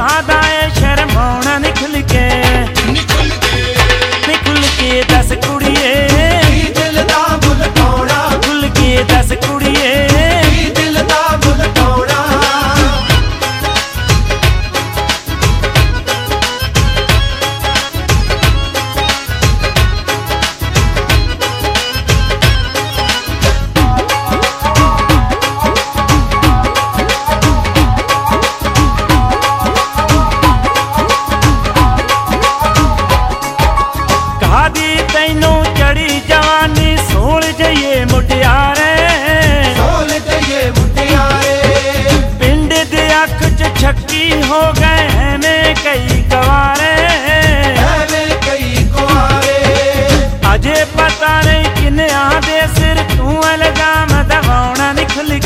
ਕਾਹਦਾ ਏ ਸ਼ਰਮਾਉਣਾ ਨੀ ਖੁੱਲ ਕੇ ਦੱਸ ਕੁੜੀਏ ਕੀ ਦਿਲ ਦਾ ਬੁੱਲ ਪਾਉਣਾ ਖੁੱਲ ਕੇ ਦੱਸ ਕੁੜੀਏ ਕੀ ਦਿਲ ਦਾ ਬੁੱਲ ਪਾਉਣਾ ਕਾਹਦੀ ਤੈਨੂੰ ਚੜੀ ਜਵਾਨੀ ਸੋਲ ਜਈਏ ਮੁਟਿਆਰੇ ਪਿੰਡ ਦੇ ਅੱਖ ਚ ਛੱਕੀ ਹੋ ਗਏ ਐਵੇਂ ਕਈ ਕੁਆਰੇ ਅਜੇ ਪਤਾ ਨਹੀਂ ਕਿੰਨਿਆਂ ਦੇ ਸਿਰ ਤੂੰ ਇਲਜ਼ਾਮ ਦਵਾਉਣਾ ਨੀ ਖੁੱਲ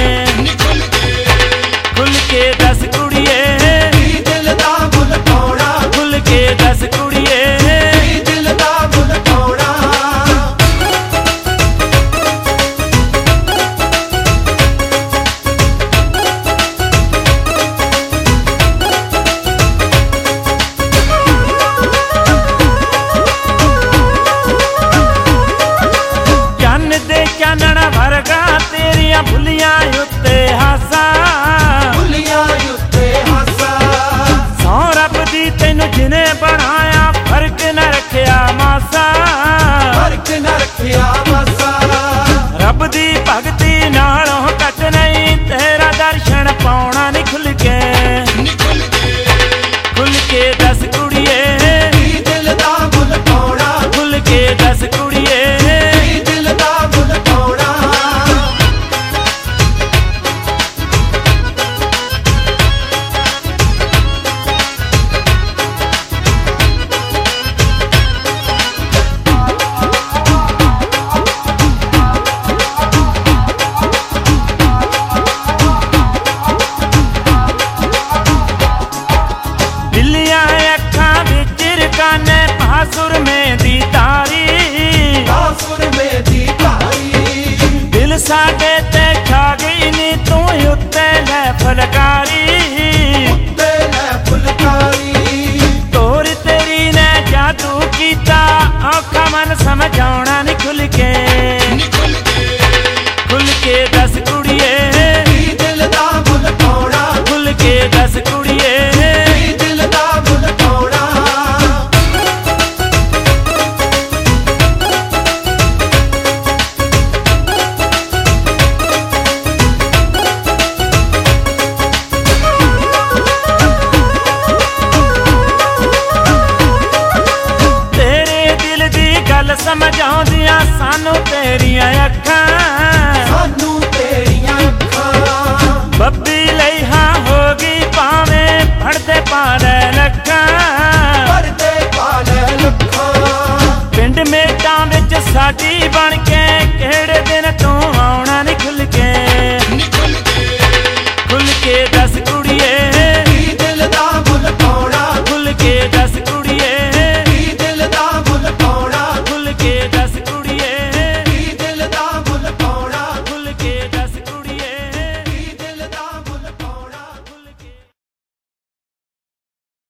ਕੇ ਦੱਸ ਕੁੜੀਏ ਕੀ ਦਿਲ ਦਾ ਬੁੱਲ ਪਾਉਣਾ ਖੁੱਲ ਕੇ ਦੱਸ ਕੁੜੀਏ ਕੀ ਦਿਲ ਦਾ ਬੁੱਲ ਪਾਉਣਾ ਚੰਨ ਦੇ ਚਾਨਣ ਵਰਗਾ ਤੇਰੀਆਂ ਭੁੱਲੀਆਂ ਉੱਤੇ ਹਾਸਾ ਸੌ ਰੱਬ ਦੀ ਤੈਨੂੰ ਜਿਹਨੇ ਬਣਾਇਆ ਫਰਕ ਨਾ ਰੱਖਿਆ ਮਾਸਾ ਰੱਬ ਦੀ ਭਗਤੀ ਨਾਲੋਂ ਘੱਟ ਨਹੀਂ ਤੇਰਾ ਦਰਸ਼ਨ ਪਾਉਣਾ ਨੀ ਖੁੱਲ ਕੇ ਦੱਸ ਕੁੜੀਏ ਕੀ ਦਿਲ ਦਾ ਬੁੱਲ ਪਾਉਣਾ ਖੁੱਲ ਕੇ ਦੱਸ ਕੁੜੀਏ ਕੀ ਦਿਲ ਦਾ ਬੁੱਲ ਪਾਉਣਾ ਬਿੱਲੀਆਂ ਅੱਖਾਂ ਵਿੱਚ ਰਕਾਨੇ ਸੁਰਮੇ ਦੀ ਤਾਰੀ ਦਿਲ ਸਾਡੇ ਤੇ ਛਾ ਗਈ ਨੀ ਤੂੰ ਉੱਤੇ ਲੈ ਫੁਲਕਾਰੀ ਤੋਰ ਤੇਰੀ ਨੇ ਜਾਦੂ ਕੀਤਾ ਔਖਾ ਮਨ ਸਮਝਾਉਣਾ ਨੀ